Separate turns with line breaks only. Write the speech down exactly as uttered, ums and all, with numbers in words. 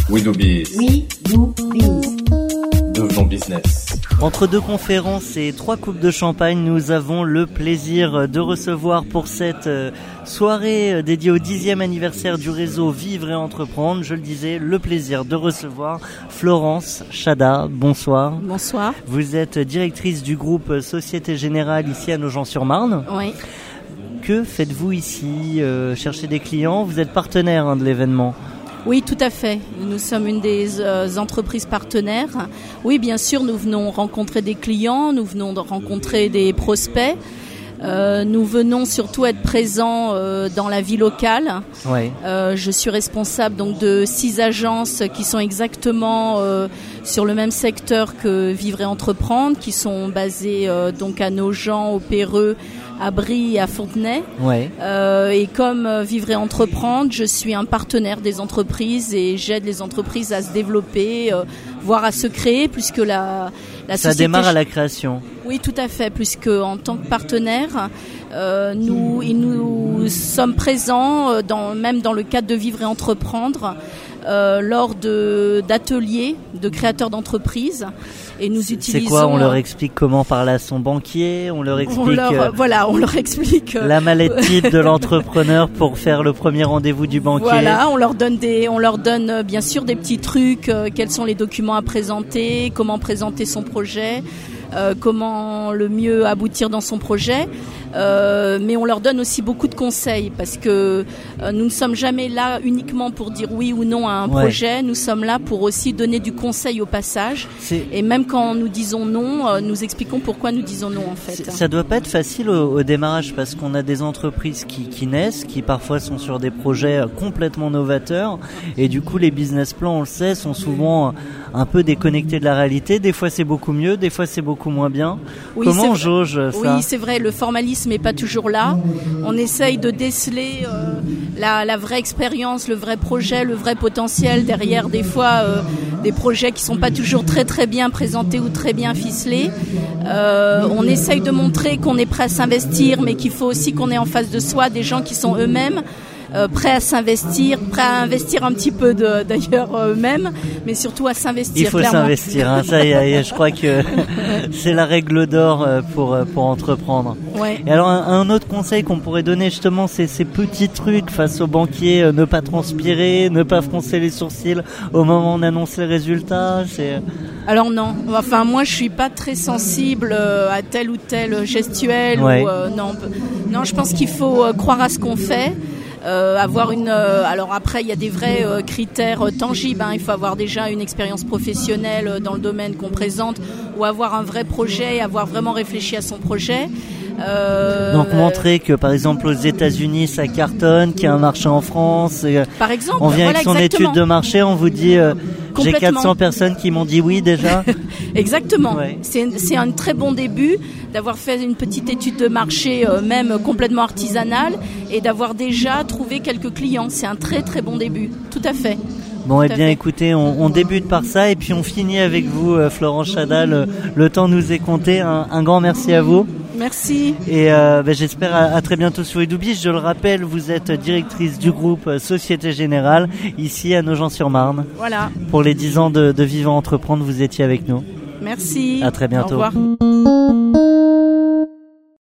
We do biz.
We do biz.
Devenons business.
Entre deux conférences et trois coupes de champagne, nous avons le plaisir de recevoir pour cette soirée dédiée au dixième anniversaire du réseau Vivre et Entreprendre, je le disais, le plaisir de recevoir Florence Chada. Bonsoir.
Bonsoir.
Vous êtes directrice du groupe Société Générale ici à Nogent-sur-Marne.
Oui.
Que faites-vous ici? euh, Chercher des clients? Vous êtes partenaire hein, de l'événement.
Oui, tout à fait. Nous sommes une des euh, entreprises partenaires. Oui, bien sûr, nous venons rencontrer des clients, nous venons de rencontrer des prospects. Euh, nous venons surtout être présents euh, dans la vie locale.
Ouais.
Euh, je suis responsable donc de six agences qui sont exactement euh, sur le même secteur que Vivre et Entreprendre, qui sont basées euh, donc à Nogent, au Péreux, à Brie et à Fontenay.
Ouais.
Euh, et comme euh, Vivre et Entreprendre, je suis un partenaire des entreprises et j'aide les entreprises à se développer, euh, voire à se créer, puisque la, la
Ça
société...
démarre à la création.
Oui, tout à fait, puisque en tant que partenaire, euh, nous, nous sommes présents, dans, même dans le cadre de Vivre et Entreprendre, euh, lors de, d'ateliers de créateurs d'entreprises. Et nous utilisons.
C'est quoi? On leur explique comment parler à son banquier. On leur explique.
On leur,
euh,
voilà, on leur explique
la mallette type de l'entrepreneur pour faire le premier rendez-vous du banquier.
Voilà, on leur donne des, on leur donne euh, bien sûr des petits trucs. Euh, quels sont les documents à présenter, comment présenter son projet, euh, comment le mieux aboutir dans son projet. Euh, mais on leur donne aussi beaucoup de conseils parce que euh, nous ne sommes jamais là uniquement pour dire oui ou non à un
ouais.
projet. Nous sommes là pour aussi donner du conseil au passage.
C'est...
Et même quand nous disons non, euh, nous expliquons pourquoi nous disons non en fait.
C'est, ça doit pas être facile au, au démarrage parce qu'on a des entreprises qui, qui naissent, qui parfois sont sur des projets complètement novateurs et du coup les business plans, on le sait, sont souvent un peu déconnectés de la réalité. Des fois c'est beaucoup mieux, des fois c'est beaucoup moins bien.
Oui,
Comment on
c'est
jauge ça?
Oui, c'est vrai, le formalisme n'est pas toujours là. On essaye de déceler euh, la, la vraie expérience, le vrai projet, le vrai potentiel derrière des fois euh, des projets qui sont pas toujours très très bien présentés ou très bien ficelés. Euh, on essaye de montrer qu'on est prêt à s'investir, mais qu'il faut aussi qu'on ait en face de soi des gens qui sont eux-mêmes Euh, prêts à s'investir, prêts à investir un petit peu de, d'ailleurs eux-mêmes, mais surtout à s'investir.
Il faut
clairement.
s'investir, hein, ça y est, je crois que c'est la règle d'or pour, pour entreprendre.
Ouais.
Et alors un, un autre conseil qu'on pourrait donner justement, c'est ces petits trucs face au banquier, euh, ne pas transpirer, ne pas froncer les sourcils au moment où on annonce les résultats. C'est...
Alors non, enfin moi je suis pas très sensible euh, à tel ou tel gestuel.
Ouais.
Ou, euh, non, non, je pense qu'il faut euh, croire à ce qu'on fait. Euh, avoir une euh, alors après il y a des vrais euh, critères euh, tangibles hein. Il faut avoir déjà une expérience professionnelle euh, dans le domaine qu'on présente ou avoir un vrai projet, avoir vraiment réfléchi à son projet. Euh,
Donc montrer que par exemple aux États-Unis ça cartonne, qu'il y a un marché en France. Et,
par exemple,
on vient
voilà,
avec son
exactement.
étude de marché, on vous dit euh, j'ai quatre cents personnes qui m'ont dit oui déjà.
Exactement.
Ouais.
C'est, c'est un très bon début d'avoir fait une petite étude de marché, euh, même complètement artisanale, et d'avoir déjà trouvé quelques clients. C'est un très très bon début. Tout à fait.
Bon,
Tout
eh bien, écoutez, on, on débute par ça et puis on finit avec vous, euh, Florence Chada. Le, le temps nous est compté. Un, un grand merci à vous.
Merci.
Et euh, ben, j'espère à, à très bientôt sur We do biz. Je le rappelle, vous êtes directrice du groupe Société Générale ici à Nogent-sur-Marne.
Voilà.
Pour les dix ans de, de Vivre et Entreprendre, vous étiez avec nous.
Merci.
À très bientôt.
Au revoir.